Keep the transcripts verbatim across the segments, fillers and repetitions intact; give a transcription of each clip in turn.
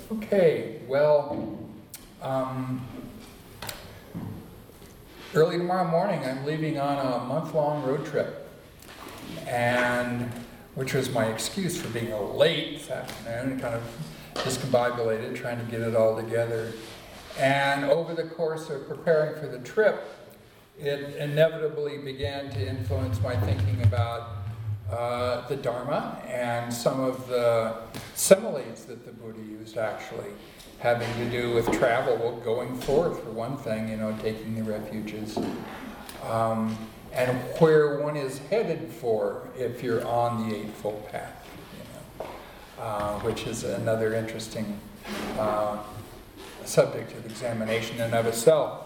Okay, well, um, early tomorrow morning I'm leaving on a month-long road trip, and which was my excuse for being a little late this afternoon, kind of discombobulated, trying to get it all together. And over the course of preparing for the trip, it inevitably began to influence my thinking about uh, the Dharma and some of the similes that the Buddha used, actually, having to do with travel, well, going forth for one thing, you know, taking the refuges, um, and where one is headed for if you're on the Eightfold Path, you know, uh, which is another interesting uh, subject of examination in and of itself.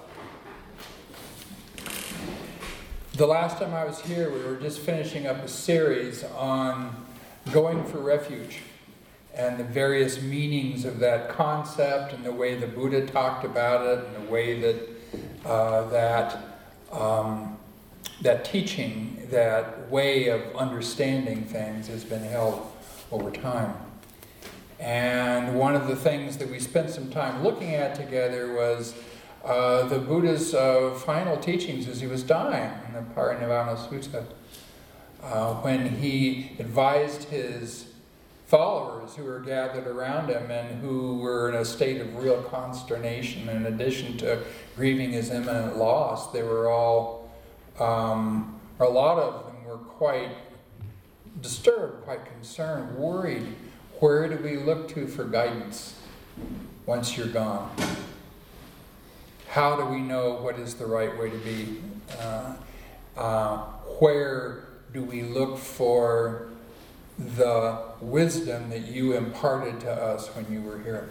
The last time I was here, we were just finishing up a series on going for refuge and the various meanings of that concept and the way the Buddha talked about it and the way that uh, that um, that teaching, that way of understanding things has been held over time. And one of the things that we spent some time looking at together was Uh, the Buddha's uh, final teachings as he was dying in the Parinirvana Sutta, uh, when he advised his followers who were gathered around him and who were in a state of real consternation. In addition to grieving his imminent loss, they were all, um, a lot of them were quite disturbed, quite concerned, worried. Where do we look to for guidance once you're gone? How do we know what is the right way to be? Uh, uh, where do we look for the wisdom that you imparted to us when you were here?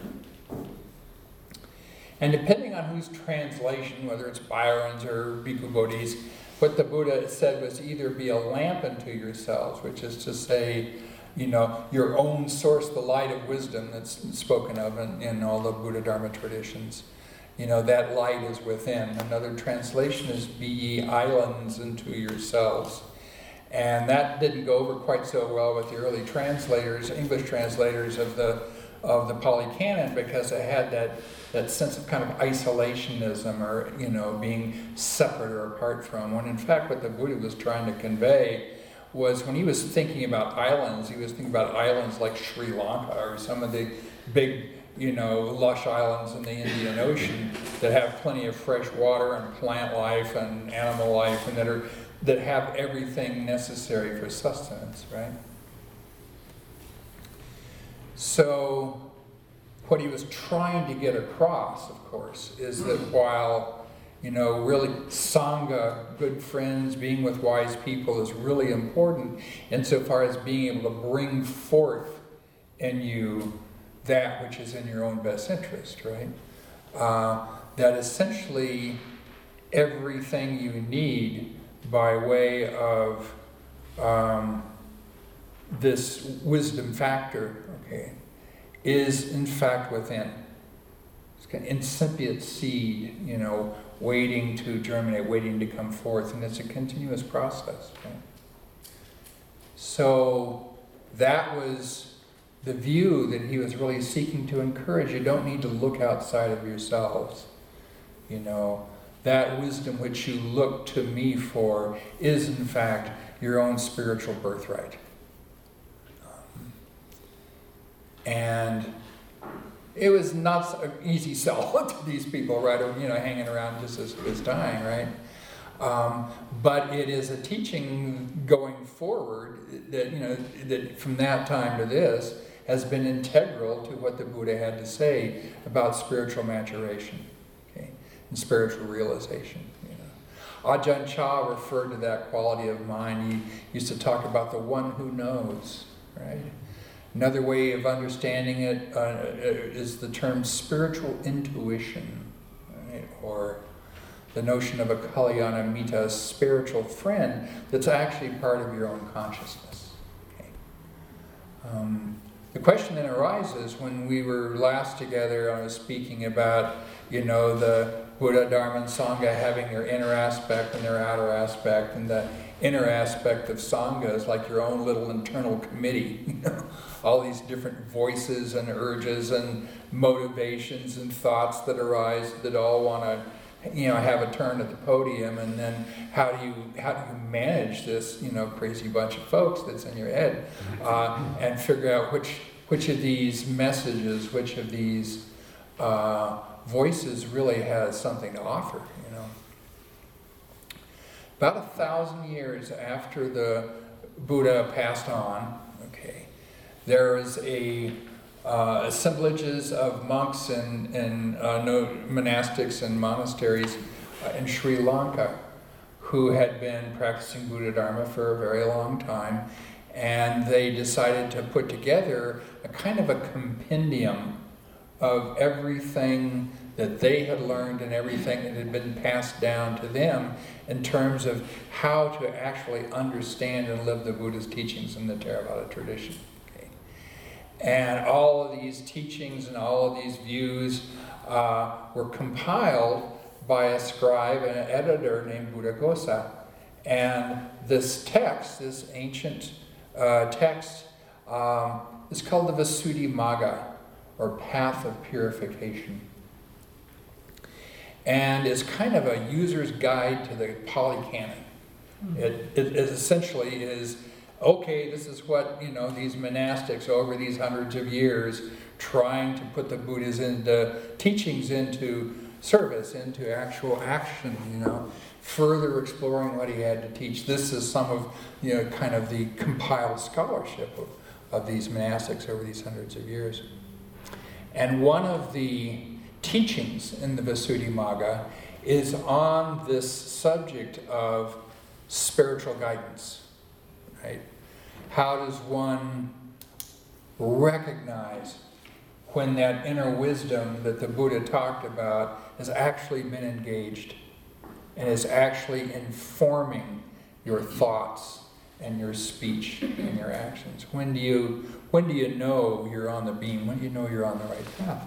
And depending on whose translation, whether it's Byron's or Bhikkhu Bodhi's, what the Buddha said was either be a lamp unto yourselves, which is to say, you know, your own source, the light of wisdom that's spoken of in, in all the Buddha Dharma traditions. You know, that light is within. Another translation is be ye islands unto yourselves. And that didn't go over quite so well with the early translators, English translators of the of the Pali Canon, because it had that, that sense of kind of isolationism or, you know, being separate or apart from. When in fact what the Buddha was trying to convey was when he was thinking about islands, he was thinking about islands like Sri Lanka or some of the big, you know, lush islands in the Indian Ocean that have plenty of fresh water and plant life and animal life and that are that have everything necessary for sustenance, right? So what he was trying to get across, of course, is that while, you know, really Sangha, good friends, being with wise people is really important insofar as being able to bring forth in you that which is in your own best interest, right? Uh, that essentially everything you need by way of um, this wisdom factor, okay, is in fact within. It's kind of incipient seed, you know, waiting to germinate, waiting to come forth, and it's a continuous process, right? So that was the view that he was really seeking to encourage. You don't need to look outside of yourselves. You know, that wisdom which you look to me for is in fact your own spiritual birthright. Um, and it was not an easy sell to these people, right? You know, hanging around just as he was dying, right? Um, but it is a teaching going forward that, you know, that from that time to this has been integral to what the Buddha had to say about spiritual maturation, okay, and spiritual realization. You know, Ajahn Chah referred to that quality of mind. He used to talk about the one who knows, right? Another way of understanding it uh, is the term spiritual intuition, right? Or the notion of a Kalyana Mita, a spiritual friend that's actually part of your own consciousness. Okay. Um, the question then arises when we were last together, I was speaking about, you know, the Buddha, Dharma, and Sangha having their inner aspect and their outer aspect, and the inner aspect of Sangha is like your own little internal committee, you know, all these different voices and urges and motivations and thoughts that arise that all want to, you know, have a turn at the podium, and then how do you how do you manage this, you know, crazy bunch of folks that's in your head, uh, and figure out which which of these messages, which of these uh, voices really has something to offer, you know. About a thousand years after the Buddha passed on, okay, there is a uh, assemblages of monks and, and uh, no, monastics and monasteries uh, in Sri Lanka who had been practicing Buddha Dharma for a very long time, and they decided to put together a kind of a compendium of everything that they had learned and everything that had been passed down to them in terms of how to actually understand and live the Buddha's teachings in the Theravada tradition. Okay. And all of these teachings and all of these views uh, were compiled by a scribe and an editor named Buddhaghosa. And this text, this ancient uh, text, um, is called the Visuddhimagga, or Path of Purification. And it's kind of a user's guide to the Pali Canon. Mm-hmm. It, it, it essentially is, okay, this is what, you know, these monastics over these hundreds of years trying to put the Buddha's into teachings into service, into actual action, you know, further exploring what he had to teach. This is some of, you know, kind of the compiled scholarship of, of these monastics over these hundreds of years. And one of the teachings in the Visuddhimagga is on this subject of spiritual guidance, right? How does one recognize when that inner wisdom that the Buddha talked about has actually been engaged and is actually informing your thoughts and your speech and your actions? When do you when do you know you're on the beam? When do you know you're on the right path?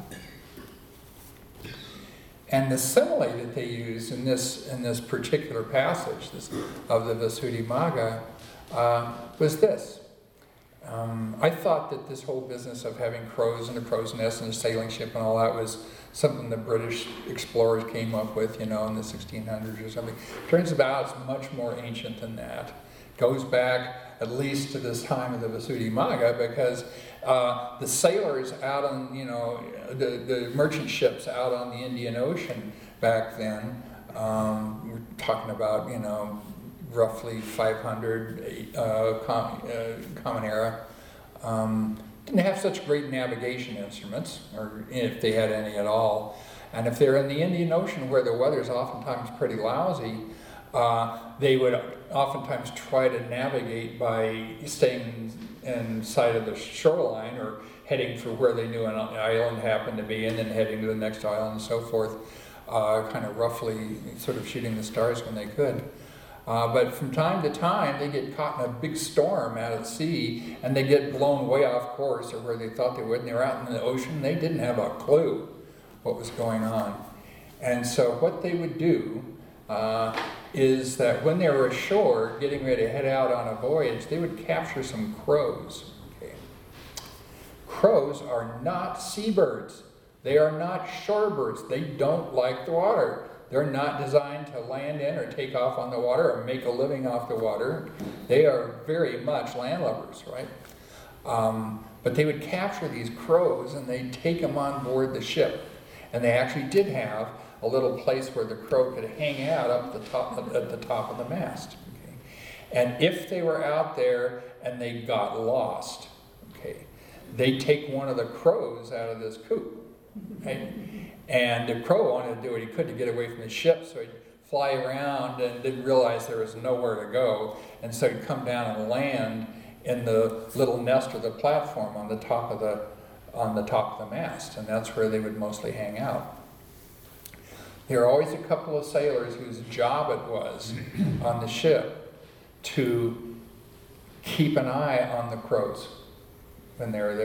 And the simile that they use in this in this particular passage this, of the Visuddhimagga uh, was this. Um, I thought that this whole business of having crows and a crow's nest and a sailing ship and all that was something the British explorers came up with, you know, in the sixteen hundreds or something. Turns out it's much more ancient than that. Goes back at least to this time of the Visuddhimagga, because uh, the sailors out on, you know, the, the merchant ships out on the Indian Ocean back then, um, we're talking about, you know, roughly five hundred uh, com, uh, Common Era, um, didn't have such great navigation instruments, or if they had any at all. And if they're in the Indian Ocean where the weather's oftentimes pretty lousy, uh, they would oftentimes try to navigate by staying inside of the shoreline or heading for where they knew an island happened to be, and then heading to the next island and so forth, uh, kind of roughly sort of shooting the stars when they could. Uh, but from time to time, they get caught in a big storm out at sea, and they get blown way off course or where they thought they would, and they were out in the ocean. They didn't have a clue what was going on. And so what they would do uh, is that when they were ashore, getting ready to head out on a voyage, they would capture some crows. Okay. Crows are not seabirds. They are not shorebirds. They don't like the water. They're not designed to land in or take off on the water or make a living off the water. They are very much landlubbers, right? Um, but they would capture these crows and they'd take them on board the ship. And they actually did have a little place where the crow could hang out up the top at the top of the mast. Okay? And if they were out there and they got lost, okay, they'd take one of the crows out of this coop. Right? And the crow wanted to do what he could to get away from the ship, so he'd fly around and didn't realize there was nowhere to go, and so he'd come down and land in the little nest or the platform on the top of the on the top of the mast, and that's where they would mostly hang out. There were always a couple of sailors whose job it was on the ship to keep an eye on the crows when they were there.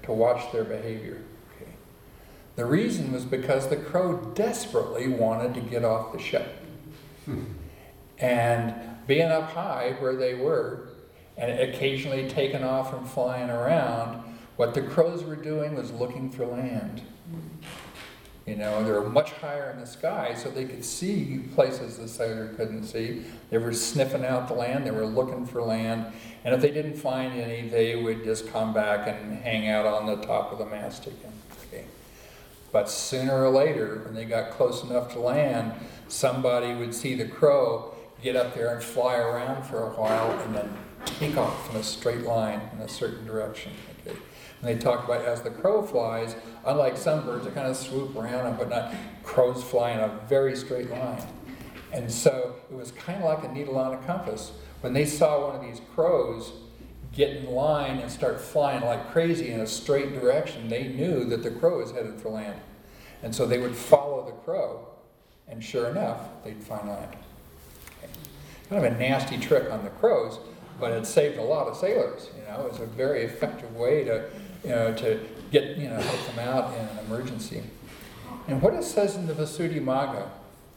to watch their behavior. Okay. The reason was because the crow desperately wanted to get off the ship. Hmm. And being up high where they were, and occasionally taking off and flying around, what the crows were doing was looking for land. You know, they were much higher in the sky, so they could see places the sailor couldn't see. They were sniffing out the land, they were looking for land, and if they didn't find any, they would just come back and hang out on the top of the mast again. Okay. But sooner or later, when they got close enough to land, somebody would see the crow get up there and fly around for a while, and then take off in a straight line in a certain direction. Okay. And they talk about as the crow flies, unlike some birds that kind of swoop around and whatnot, crows fly in a very straight line. And so it was kind of like a needle on a compass. When they saw one of these crows get in line and start flying like crazy in a straight direction, they knew that the crow was headed for land. And so they would follow the crow, and sure enough, they'd find land. Okay. Kind of a nasty trick on the crows, but it saved a lot of sailors. You know, it was a very effective way to, you know, to get, you know, help them out in an emergency. And what it says in the Visuddhimagga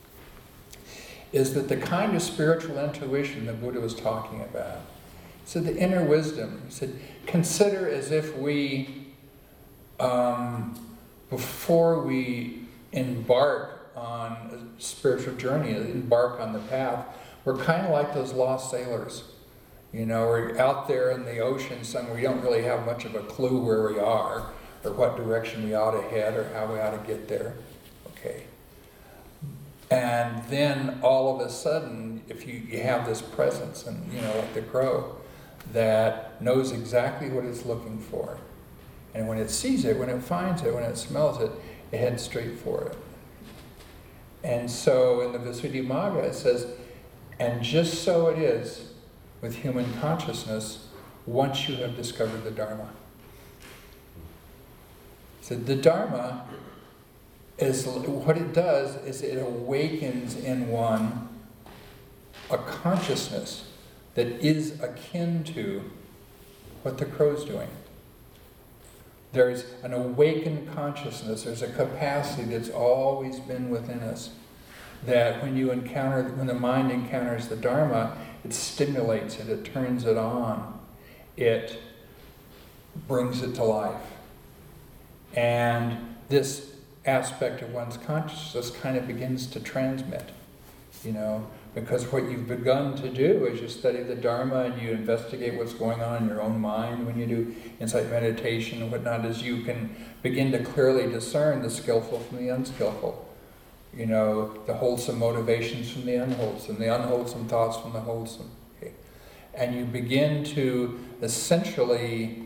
is that the kind of spiritual intuition the Buddha was talking about, so the inner wisdom, he said, consider as if we, um, before we embark on a spiritual journey, embark on the path, we're kind of like those lost sailors. You know, we're out there in the ocean somewhere, we don't really have much of a clue where we are, or what direction we ought to head, or how we ought to get there. Okay. And then all of a sudden, if you, you have this presence, and you know, like the crow, that knows exactly what it's looking for. And when it sees it, when it finds it, when it smells it, it heads straight for it. And so in the Visuddhimagga it says, and just so it is with human consciousness once you have discovered the Dharma. So the Dharma is, what it does is it awakens in one a consciousness that is akin to what the crow's doing. There's an awakened consciousness, there's a capacity that's always been within us, that when you encounter, when the mind encounters the Dharma, it stimulates it, it turns it on, it brings it to life. And this aspect of one's consciousness kind of begins to transmit, you know, because what you've begun to do is you study the Dharma and you investigate what's going on in your own mind when you do insight meditation and whatnot, is you can begin to clearly discern the skillful from the unskillful. You know, the wholesome motivations from the unwholesome, the unwholesome thoughts from the wholesome. Okay. And you begin to essentially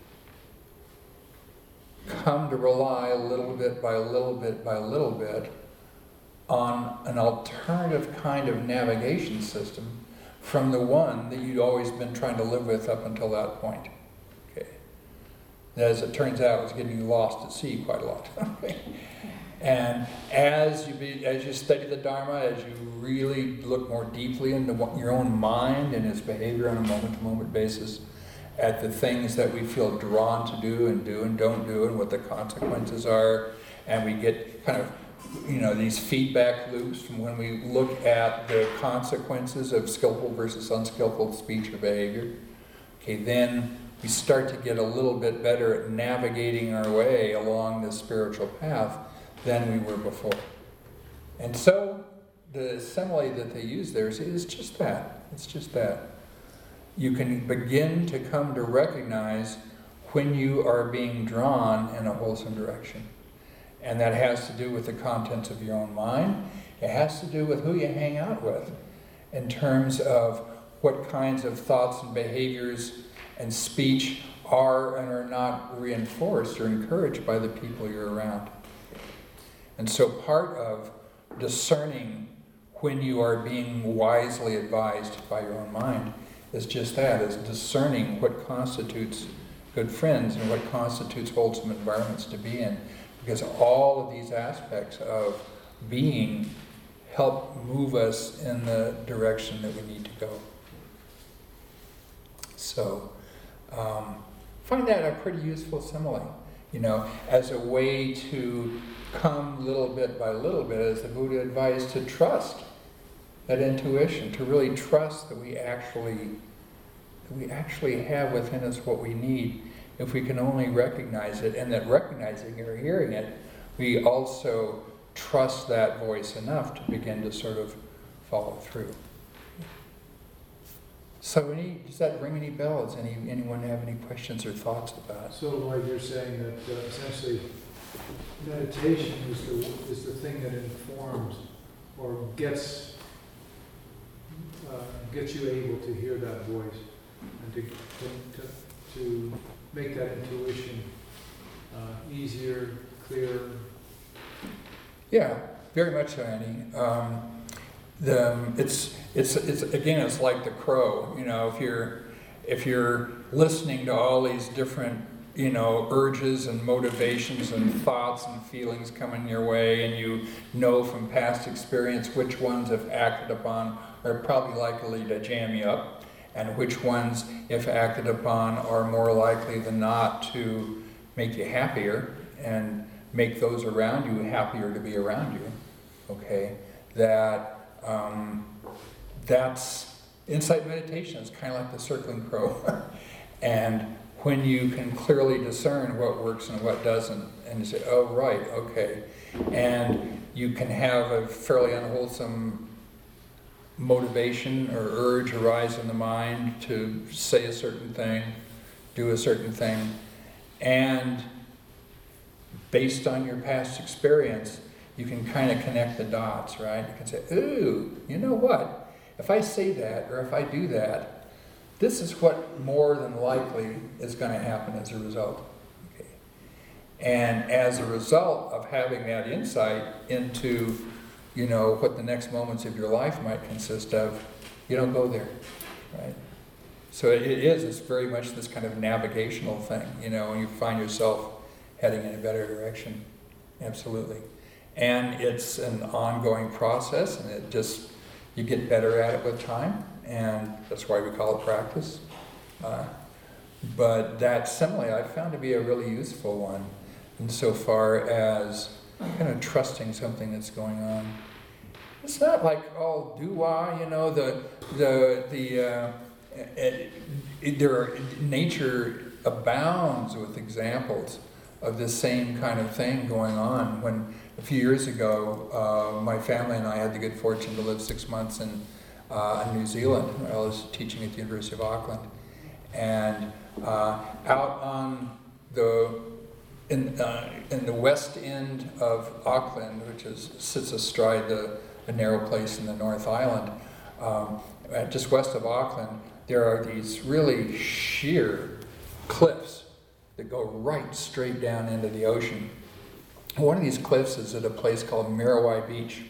come to rely a little bit by a little bit by a little bit on an alternative kind of navigation system from the one that you'd always been trying to live with up until that point. Okay. As it turns out, it's getting you lost at sea quite a lot. Okay. And as you be, as you study the Dharma, as you really look more deeply into what, your own mind and its behavior on a moment-to-moment basis, at the things that we feel drawn to do and do and don't do, and what the consequences are, and we get kind of, you know, these feedback loops from when we look at the consequences of skillful versus unskillful speech or behavior. Okay, then we start to get a little bit better at navigating our way along this spiritual path than we were before. And so the simile that they use there is, is just that. It's just that. You can begin to come to recognize when you are being drawn in a wholesome direction. And that has to do with the contents of your own mind. It has to do with who you hang out with in terms of what kinds of thoughts and behaviors and speech are and are not reinforced or encouraged by the people you're around. And so part of discerning when you are being wisely advised by your own mind is just that, is discerning what constitutes good friends and what constitutes wholesome environments to be in. Because all of these aspects of being help move us in the direction that we need to go. So, um, find that a pretty useful simile, you know, as a way to come little bit by little bit, as the Buddha advised, to trust that intuition, to really trust that we actually, that we actually have within us what we need, if we can only recognize it, and that recognizing it or hearing it, we also trust that voice enough to begin to sort of follow through. So any, does that ring any bells? Any, anyone have any questions or thoughts about it? So like you're saying that uh, essentially meditation is the, is the thing that informs or gets, uh, gets you able to hear that voice and to, to, to, to make that intuition uh, easier, clearer. Yeah, very much so, Annie. Um, the, it's, it's, it's, again, it's like the crow. You know, if you're, if you're listening to all these different, you know, urges and motivations and thoughts and feelings coming your way, and you know from past experience which ones, if acted upon, are probably likely to jam you up, and which ones, if acted upon, are more likely than not to make you happier and make those around you happier to be around you, okay? That, um, that's, insight meditation is kind of like the circling crow. And when you can clearly discern what works and what doesn't, and you say, oh, right, okay. And you can have a fairly unwholesome motivation or urge arise in the mind to say a certain thing, do a certain thing, and based on your past experience, you can kind of connect the dots, right? You can say, ooh, you know what? If I say that, or if I do that, this is what more than likely is going to happen as a result. Okay. And as a result of having that insight into, you know, what the next moments of your life might consist of, you don't go there, right? So it is, it's very much this kind of navigational thing, you know, and you find yourself heading in a better direction, absolutely. And it's an ongoing process, and it just, you get better at it with time, and that's why we call it practice. Uh, but that simile I found to be a really useful one, insofar as kind of trusting something that's going on. It's not like, oh, do-I, you know, the, the, the, uh, it, it, there are, nature abounds with examples of this same kind of thing going on. When a few years ago, uh, my family and I had the good fortune to live six months in, uh, in New Zealand. I was teaching at the University of Auckland. And uh, out on the, in, uh, in the west end of Auckland, which is, sits astride the, a narrow place in the North Island, um, just west of Auckland, there are these really sheer cliffs that go right straight down into the ocean. One of these cliffs is at a place called Muriwai Beach.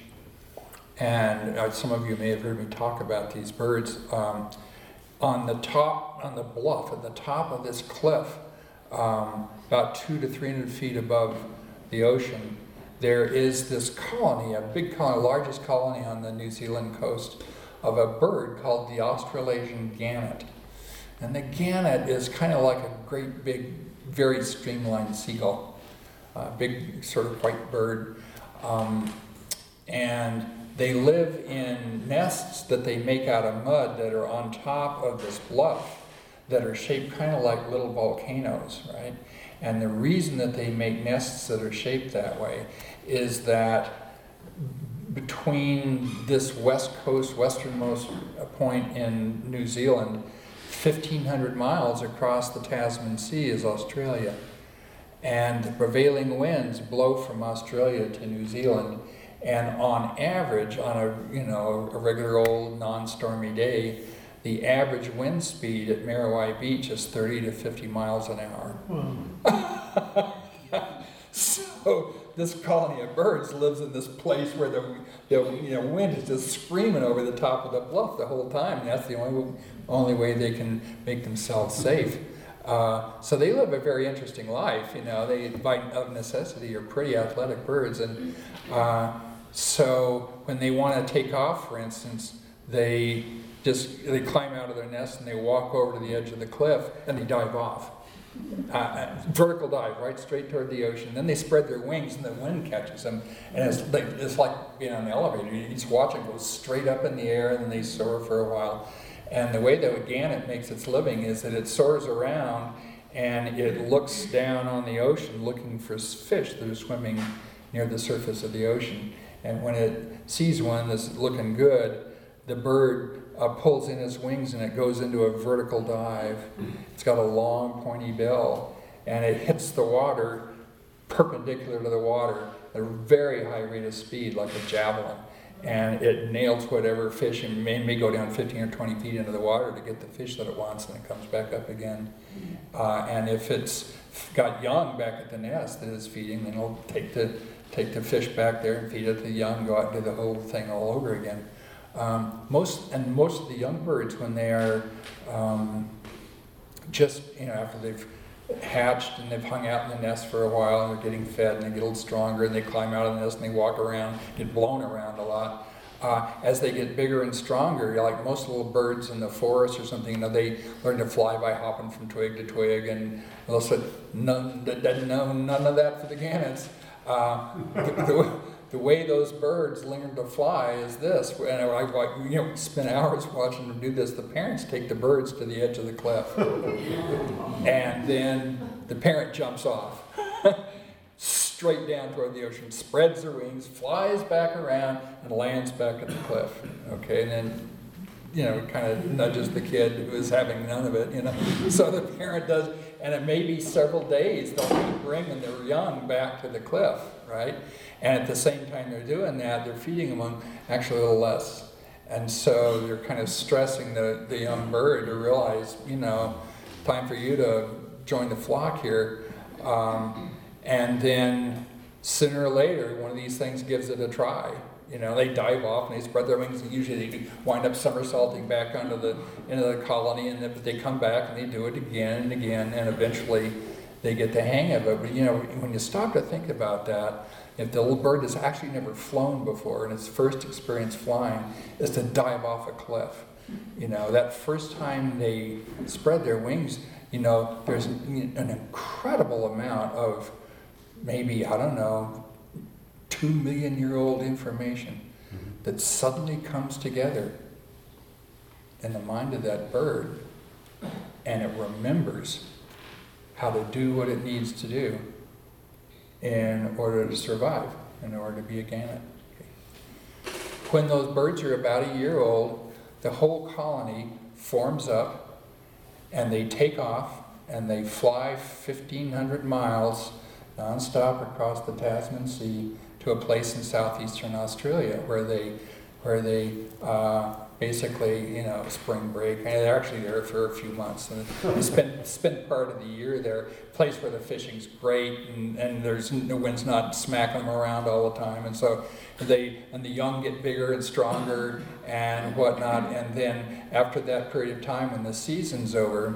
And uh, some of you may have heard me talk about these birds. Um, on the top, on the bluff, at the top of this cliff, um, about two to three hundred feet above the ocean, there is this colony, a big colony, largest colony on the New Zealand coast, of a bird called the Australasian gannet. And the gannet is kind of like a great big, very streamlined seagull, a big sort of white bird. Um, and they live in nests that they make out of mud that are on top of this bluff that are shaped kind of like little volcanoes, right? And the reason that they make nests that are shaped that way is that between this west coast, westernmost point in New Zealand, fifteen hundred miles across the Tasman Sea is Australia. And the prevailing winds blow from Australia to New Zealand. And on average, on a, you know, a regular old non-stormy day, the average wind speed at Muriwai Beach is thirty to fifty miles an hour. Wow. So this colony of birds lives in this place where the, the you know, wind is just screaming over the top of the bluff the whole time. And that's the only, only way they can make themselves safe. Uh, so they live a very interesting life. You know, they, by of necessity, are pretty athletic birds. And uh, so when they want to take off, for instance, they just they climb out of their nest and they walk over to the edge of the cliff and they dive off. Uh, vertical dive, right straight toward the ocean. Then they spread their wings and the wind catches them. And it's like, it's like being on an elevator. You just watch it go straight up in the air and then they soar for a while. And the way that a gannet makes its living is that it soars around and it looks down on the ocean looking for fish that are swimming near the surface of the ocean. And when it sees one that's looking good, the bird uh, pulls in its wings and it goes into a vertical dive. It's got a long pointy bill and it hits the water perpendicular to the water at a very high rate of speed, like a javelin. And it nails whatever fish, and may, may go down fifteen or twenty feet into the water to get the fish that it wants, and it comes back up again. Uh, and if it's got young back at the nest that it's feeding, then it'll take the, take the fish back there and feed it to the young, go out and do the whole thing all over again. Um, most and most of the young birds, when they are um, just, you know, after they've hatched and they've hung out in the nest for a while and they're getting fed and they get a little stronger and they climb out of the nest and they walk around, get blown around a lot. Uh, as they get bigger and stronger, like most little birds in the forest or something, you know, they learn to fly by hopping from twig to twig, and they'll say, none, no, none of that for the gannets. Uh, the, the, the way those birds learn to fly is this, and I, I you know, spend hours watching them do this. The parents take the birds to the edge of the cliff, and then the parent jumps off. Straight down toward the ocean, spreads their wings, flies back around, and lands back at the cliff. Okay, and then, you know, kind of nudges the kid who is having none of it, you know. So the parent does, and it may be several days they'll keep bringing their young back to the cliff, right? And at the same time they're doing that, they're feeding them on actually a little less. And so they're kind of stressing the, the young bird to realize, you know, time for you to join the flock here. Um, And then sooner or later, one of these things gives it a try. You know, they dive off and they spread their wings, and usually they wind up somersaulting back onto the into the colony, and then they come back and they do it again and again, and eventually they get the hang of it. But you know, when you stop to think about that, if the little bird has actually never flown before and its first experience flying is to dive off a cliff, you know, that first time they spread their wings, you know, there's an incredible amount of maybe, I don't know, two million year old information mm-hmm. that suddenly comes together in the mind of that bird, and it remembers how to do what it needs to do in order to survive, in order to be a gannet. Okay. When those birds are about a year old, the whole colony forms up and they take off and they fly fifteen hundred miles non-stop across the Tasman Sea to a place in southeastern Australia where they where they uh, basically, you know, spring break. And they're actually there for a few months. And they spend spend part of the year there, a place where the fishing's great and, and there's the wind's not smacking them around all the time. And so they and the young get bigger and stronger and whatnot. And then after that period of time, when the season's over,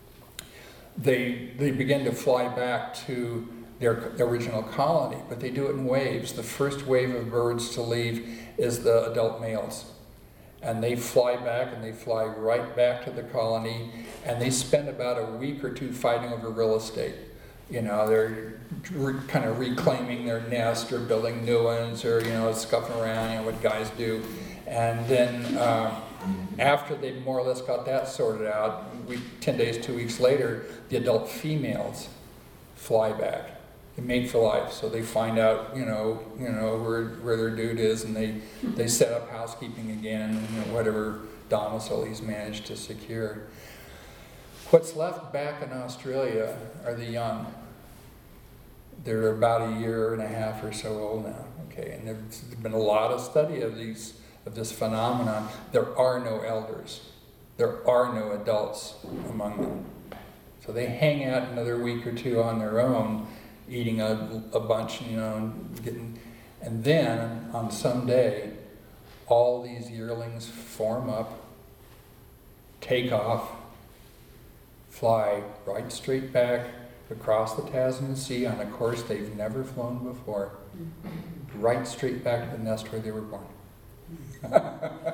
they they begin to fly back to their original colony, but they do it in waves. The first wave of birds to leave is the adult males. And they fly back and they fly right back to the colony, and they spend about a week or two fighting over real estate. You know, they're re- kind of reclaiming their nest or building new ones, or, you know, scuffing around, you know, what guys do. And then uh, after they've more or less got that sorted out, we, ten days, two weeks later, the adult females fly back. They mate for life, so they find out, you know, you know where where their dude is, and they they set up housekeeping again, you know, whatever domicile he's managed to secure. What's left back in Australia are the young. They're about a year and a half or so old now. Okay, and there's been a lot of study of these of this phenomenon. There are no elders. There are no adults among them, so they hang out another week or two on their own, eating a, a bunch, you know, and getting, and then on some day, all these yearlings form up, take off, fly right straight back across the Tasman Sea on a course they've never flown before, right straight back to the nest where they were born.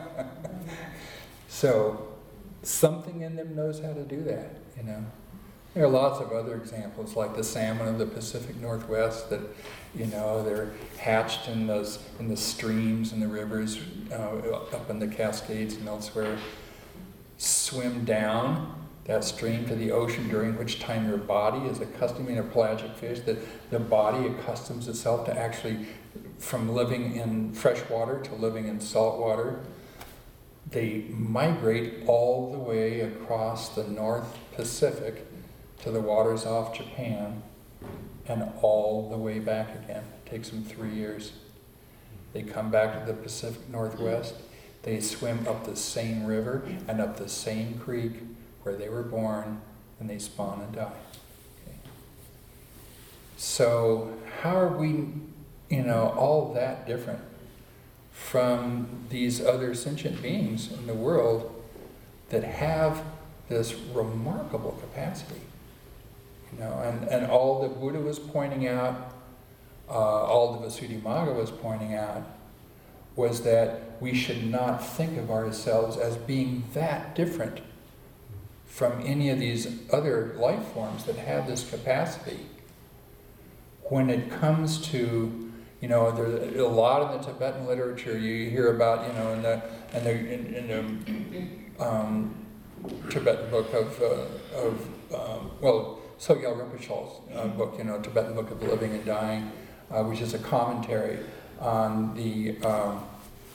So something in them knows how to do that, you know. There are lots of other examples, like the salmon of the Pacific Northwest that, you know, they're hatched in those in the streams and the rivers uh, up in the Cascades and elsewhere, swim down that stream to the ocean, during which time your body is accustomed, in a pelagic fish, that the body accustoms itself to actually, from living in fresh water to living in salt water. They migrate all the way across the North Pacific to the waters off Japan and all the way back again. It takes them three years. They come back to the Pacific Northwest. They swim up the same river and up the same creek where they were born, and they spawn and die. Okay. So how are we, you know, all that different from these other sentient beings in the world that have this remarkable capacity? You know, and, and all that Buddha was pointing out, uh, all that Visuddhimagga was pointing out, was that we should not think of ourselves as being that different from any of these other life forms that have this capacity. When it comes to, you know, there's a lot in the Tibetan literature you hear about, you know, in the in the, in, in the um, Tibetan book of, uh, of um, well, Sogyal Rinpoche's uh, book, you know, Tibetan Book of Living and Dying, uh, which is a commentary on the um,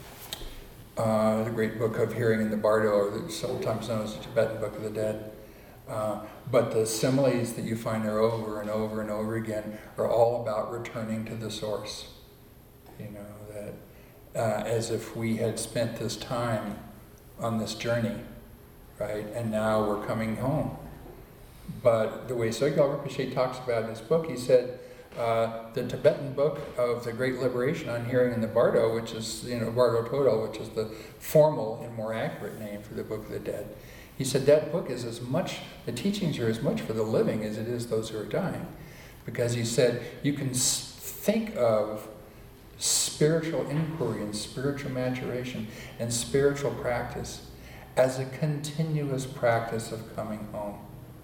uh, the great book of Hearing in the Bardo, or sometimes known as the Tibetan Book of the Dead. Uh, but the similes that you find there over and over and over again are all about returning to the source. You know, that uh, as if we had spent this time on this journey, right, and now we're coming home. But the way Sogyal Rinpoche talks about in his book, he said, uh, the Tibetan book of the Great Liberation on Hearing in the Bardo, which is, you know, Bardo Thodol, which is the formal and more accurate name for the Book of the Dead. He said that book is as much, the teachings are as much for the living as it is those who are dying. Because he said you can think of spiritual inquiry and spiritual maturation and spiritual practice as a continuous practice of coming home.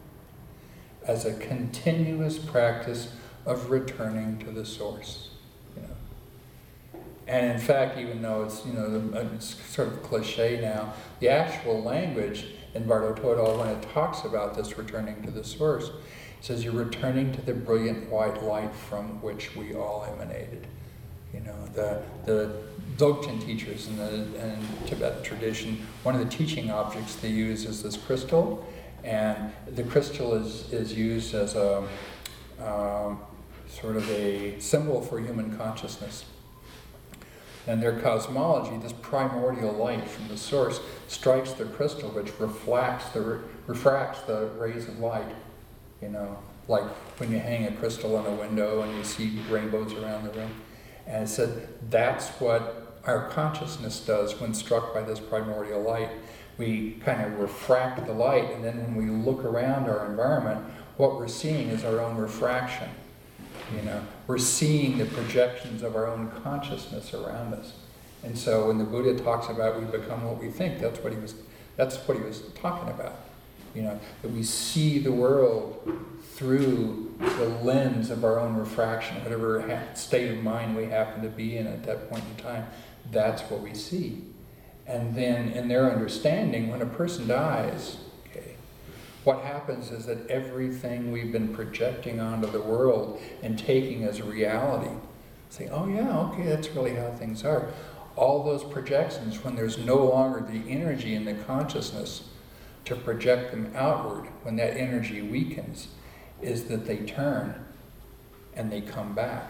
As a continuous practice of returning to the source, you know. And in fact, even though it's, you know, it's sort of cliche now, the actual language in Bardo Thodol, when it talks about this returning to the source, it says you're returning to the brilliant white light from which we all emanated. You know, the the Dzogchen teachers in the in Tibetan tradition, one of the teaching objects they use is this crystal. And the crystal is, is used as a um, sort of a symbol for human consciousness. And their cosmology, this primordial light from the source, strikes the crystal, which reflects the, refracts the rays of light. You know, like when you hang a crystal on a window and you see rainbows around the room. And it said that's what our consciousness does when struck by this primordial light. We kind of refract the light, and then when we look around our environment, what we're seeing is our own refraction. You know, we're seeing the projections of our own consciousness around us. And so when the Buddha talks about we become what we think, that's what he was that's what he was talking about. You know, that we see the world through the lens of our own refraction, whatever ha- state of mind we happen to be in at that point in time, that's what we see. And then in their understanding, when a person dies, okay, what happens is that everything we've been projecting onto the world and taking as reality, say, oh yeah, okay, that's really how things are. All those projections, when there's no longer the energy in the consciousness to project them outward, when that energy weakens, is that they turn and they come back.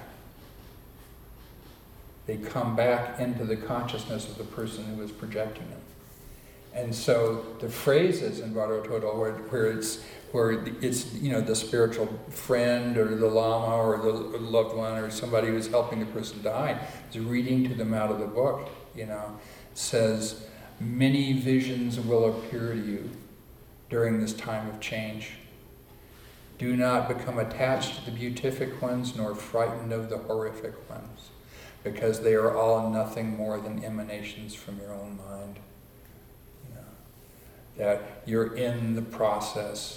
They come back into the consciousness of the person who was projecting them. And so the phrases in Bardo Thodol where, where it's where it's, you know, the spiritual friend or the lama or the loved one or somebody who's helping the person die is reading to them out of the book, you know, says, many visions will appear to you during this time of change. Do not become attached to the beatific ones nor frightened of the horrific ones, because they are all nothing more than emanations from your own mind. You know, that you're in the process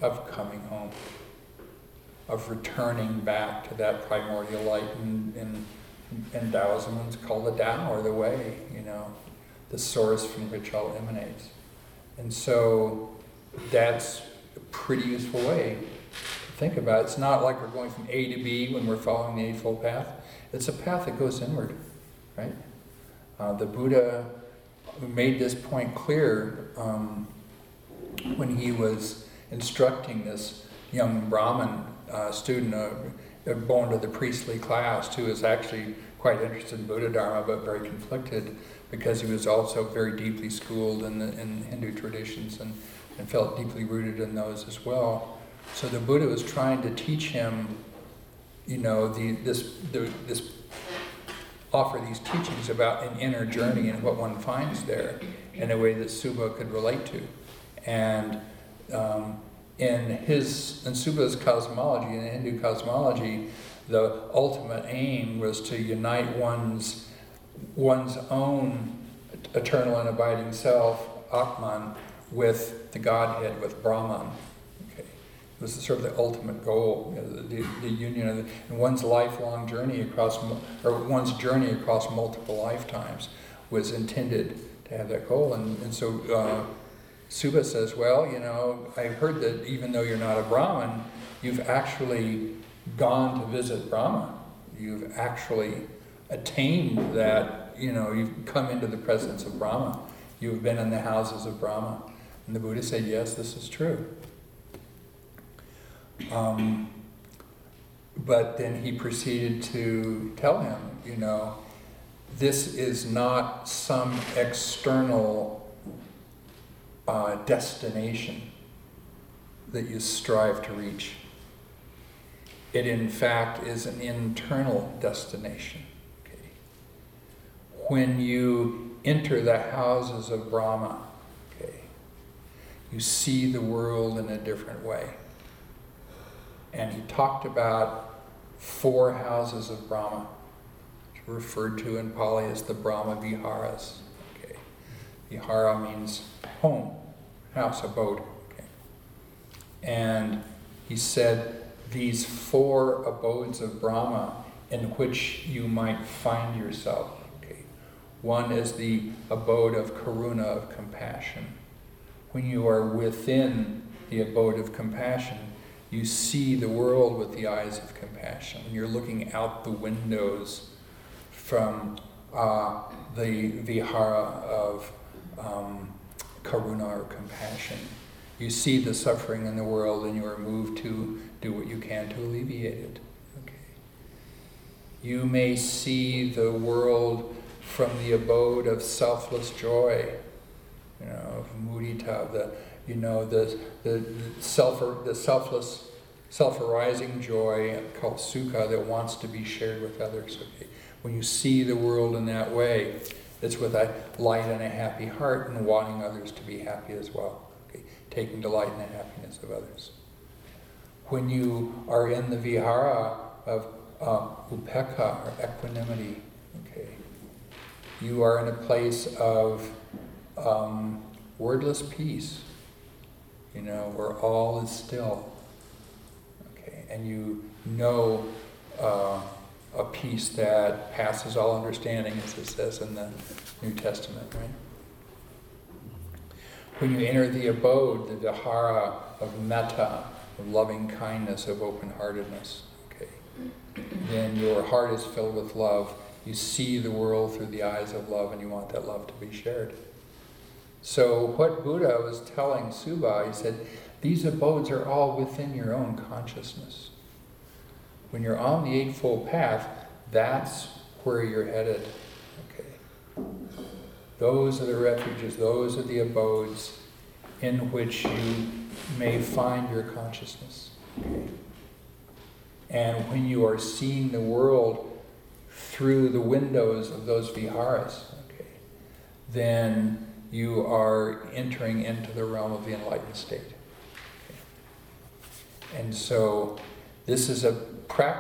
of coming home, of returning back to that primordial light. In, in, in Taoism, it's called the Tao, or the way, you know, the source from which all emanates. And so that's a pretty useful way to think about it. It's not like we're going from A to B when we're following the Eightfold Path. It's a path that goes inward, right? Uh, the Buddha made this point clear um, when he was instructing this young Brahmin uh, student, uh, born to the priestly class, who was actually quite interested in Buddha Dharma, but very conflicted because he was also very deeply schooled in the in Hindu traditions and, and felt deeply rooted in those as well. So the Buddha was trying to teach him, you know, the this the, this offer these teachings about an inner journey and what one finds there in a way that Subha could relate to. And um, in his, in Subha's cosmology, in Hindu cosmology, the ultimate aim was to unite one's one's own eternal and abiding self, Atman, with the Godhead, with Brahman. Okay, it was sort of the ultimate goal, you know, the, the union of the, and one's lifelong journey across, or one's journey across multiple lifetimes was intended to have that goal. And, and so uh, Subha says, well, you know, I've heard that even though you're not a Brahmin, you've actually gone to visit Brahma. You've actually attained that, you know, you've come into the presence of Brahma. You've been in the houses of Brahma. And the Buddha said, yes, this is true. Um, but then he proceeded to tell him, you know, this is not some external uh, destination that you strive to reach. It in fact is an internal destination. Okay? When you enter the houses of Brahma, okay, you see the world in a different way. And he talked about four houses of Brahma, which are referred to in Pali as the Brahma Viharas. Okay? Vihara means home, house, abode. Okay? And he said, these four abodes of Brahma in which you might find yourself. Okay. One is the abode of karuna, of compassion. When you are within the abode of compassion, you see the world with the eyes of compassion. When you're looking out the windows from uh, the vihara of um, karuna, or compassion, you see the suffering in the world and you are moved to do what you can to alleviate it. Okay. You may see the world from the abode of selfless joy, you know, of mudita, the you know the the, the self the selfless, self-arising joy called sukha that wants to be shared with others. Okay. When you see the world in that way, it's with a light and a happy heart and wanting others to be happy as well. Okay. Taking delight in the happiness of others. When you are in the vihara of uh, upekkha, or equanimity, okay, you are in a place of um, wordless peace, you know, where all is still, okay, and you know uh, a peace that passes all understanding, as it says in the New Testament, right? When you enter the abode, the vihara of metta, of loving kindness, of open-heartedness, okay, then your heart is filled with love. You see the world through the eyes of love, and you want that love to be shared. So what Buddha was telling Subha, he said, these abodes are all within your own consciousness. When you're on the Eightfold Path, that's where you're headed. Okay. Those are the refuges, those are the abodes in which you may find your consciousness. Okay. And when you are seeing the world through the windows of those viharas, okay, then you are entering into the realm of the enlightened state. Okay. And so this is a practice